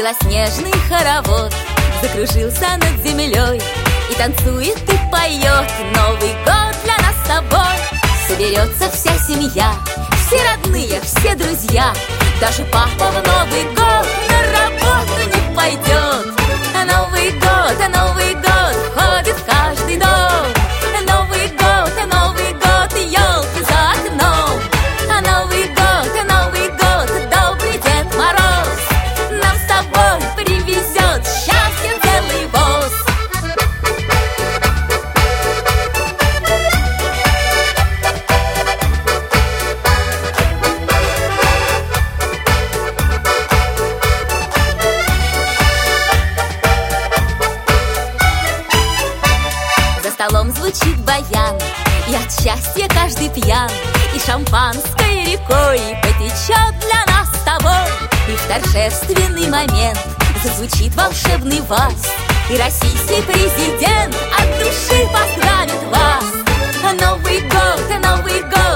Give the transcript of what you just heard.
белоснежный хоровод закружился над землей и танцует и поет. Новый год для нас с тобой. Соберется вся семья, все родные, все друзья. Даже папа в Новый год на работу не пойдет. Новый год входит в каждый дом. Новый год, елки за окном. Новый год, добрый Дед Мороз нам с тобой привезет счастье целый воз. За столом звучит баян, и от счастья каждый пьян, и шампанское рекой потечет для нас с тобой. И в торжественный момент зазвучит волшебный вальс, и российский президент от души поздравит вас. Новый год,